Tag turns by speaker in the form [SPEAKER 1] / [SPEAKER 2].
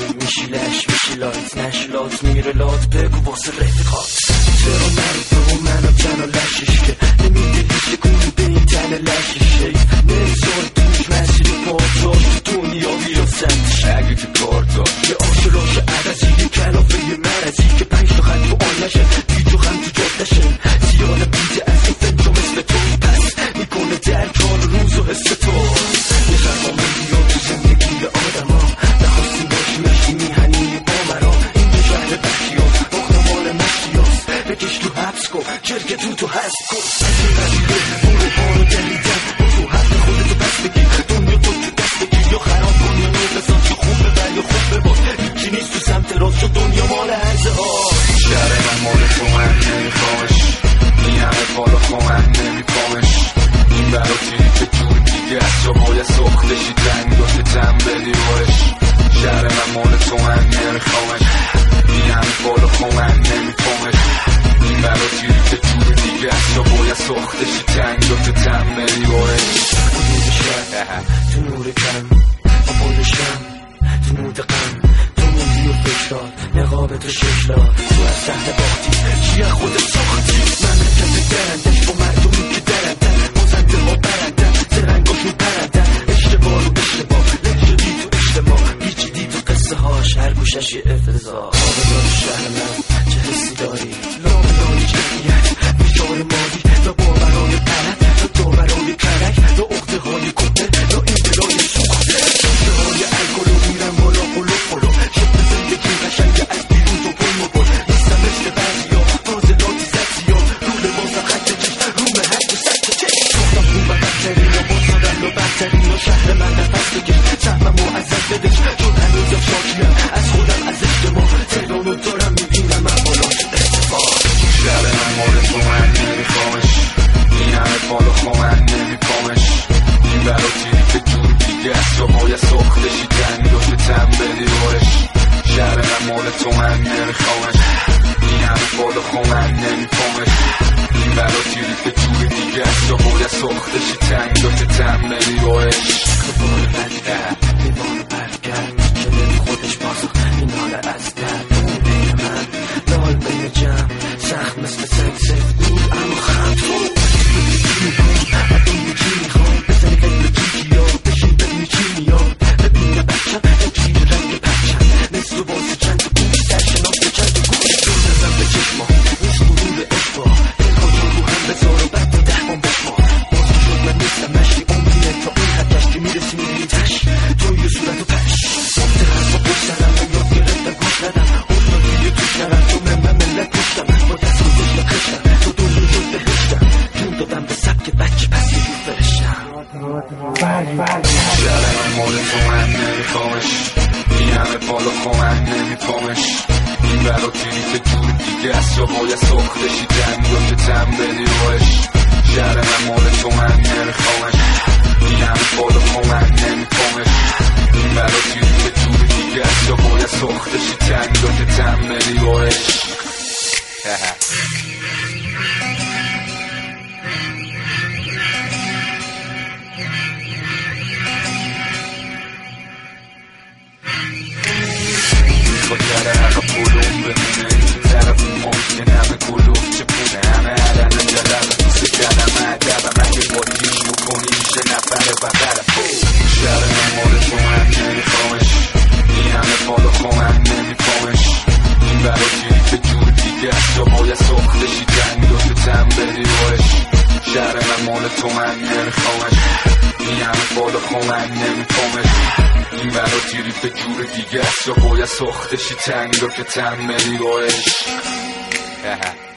[SPEAKER 1] میشی لش میشی لایت نشلات میره لات بگو واسه رفیقات چرا نری تو منو جن و لشش که نمیده هیچ کنی به این تن لشش نمیزار توش مسیر پارتاش دنیا بیا سمتش اگه که کار دار یه آشلاش عدسی یه کلافه یه مرزی که 5 تا خط تو آن نشه پیچ و خم تو جادشه سیال بیده از تو فکر مثل تو پس میکنه درک حال روز و حس تو یه خرما میدی تو زندگی آدم ها نخواستیم باشی مشتی میهنی با مرا اینجا شهر بخشی ها مختمان مشتی هاست بکش تو حبس کن چرک تو هست کن سجی نزیده برو بارو دلیدن برو حق خودتو پس بگیر دنیا تو دست بگیر یا خراب کن یا نو بساز یا خوب ببر یا خوب بباز هیچی نیست تو سمت راست شد دنیا مال هرزه ها
[SPEAKER 2] شهر من مال تو من نمیخوامش این همه بالا خواهم نمیخوامش این برا تیری که جور دیگه است جا باید سختشی تنگاش تن بدی بارش شهر من مال تو من نمیخوامش این همه بالا خواهم نمیخوامش این برا تیری که جور دیگه است جا باید سختشی تنگاش تن بدی بارش
[SPEAKER 1] تو نور کم آبادشم تو نود غم تو موندی و فکرات نقاب تو شکلات تو از سهل باختی چیه خودت ساختی مملکت درندش با مردمی که درندن بازنده ها برندن زرنگاشون پرندن اشتباه رو اشتباه لف شدی تو اجتماع پیچیدی تو قصه هاش هر گوشش یه افتضاح آبادان شهر من چه حسی داری لابلای جمعیت بیشار مادی یا باورای غلط یا داورای کرک یا عقده های کته یا این دلای سوخته شده های الکل و میرن بالا قلو قلو شکل زندگی قشنگ از بیرون تو پل مبال نیستم مثل بعضی ها فاضلاتی سکسی ها رو لباسم خط چشم رو محک و سکت چشم ساختم خون و بدترین و بازادن و بدترین و شهر من نفس بکش سهمم و ازت بدش چون هنوزم شاکیم از خودم از اجتماع تهرانو دارم میبینم احوالات اتفاق
[SPEAKER 2] شهر من مال تو من نمیخوامش این همه بالا خواهم نمیخوامش این برا تیری که جور دیگه است جا باید سختشی تنگاش تن بدی بارش شهر من مال تو من نمیخوامش این همه بالا خواهم نمیخوامش این برا تیری که جور دیگه است جا باید سختشی تنگاش تن بدی بارش
[SPEAKER 1] خبار بدتر دیوان برگرد میکنه خودش بازخ این حال از درد اون بین من لال بین جمع سخت مثل سنگ سفت بود اما خم تو چی میخوام بزنی قبل جیجی ها بشین ببینی چی میاد ببینه بچم اجیر رنگ پرچم مثل و بازی چند تا گوش سرشناس به چند تا گوش دور نزم به چشما نیست غرور اشبا دلها جو رو هم بذار و بعد تا 10 بام بشما بازی شد من نیستم مشتی عمریه تا اون حد گشتی میرسی میبینی تش توی صورت و پش ساخته هست با پشت سرم و یاد گرفتم گوش ندم اون توی توش نرم تو من ملت کشتم با دست گذاشتم خشتم تو دنیا شد بهشتم جون دادم به سبک بچه پس یه جور فرشتم
[SPEAKER 2] شهر من مال تو من نمیخوامش این همه بالا خواهم نمیخوامش این برا تیری که جور دیگه است جا باید سختشی تنگاش تن بدی بارش شهر من مال تو من نمیخوامش این همه بالا خواهم نمیخوامش این برا تیری که جور دیگه است جا باید سختشی تنگاش تن بدی بارش با کره حقا پولون بمونه این طرف ممکن همه کلوف چپونه همه علم جلب دوست کلم عدبم اگه با دین بکنی میشه نفر بقرم شهر من مال تو من نمیخوامش این همه بالا خواهم نمیخوامش این برا تیری که جور دیگه است جا باید سختشی تنگاش تن بدی بارش شهر من مال تو من نمیخوامش این همه بالا خواهم نمیخوامش این برا تیری به جور دیگه است جا باید سختشی تنگاش تن بدی بارش